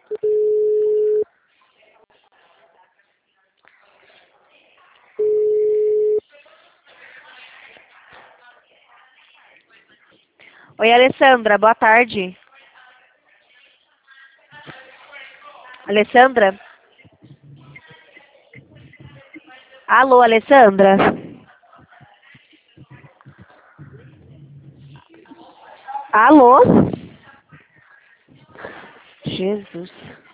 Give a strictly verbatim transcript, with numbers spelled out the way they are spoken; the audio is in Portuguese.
Oi, Alessandra, boa tarde. Alessandra? Alô, Alessandra? Alô? Jesus.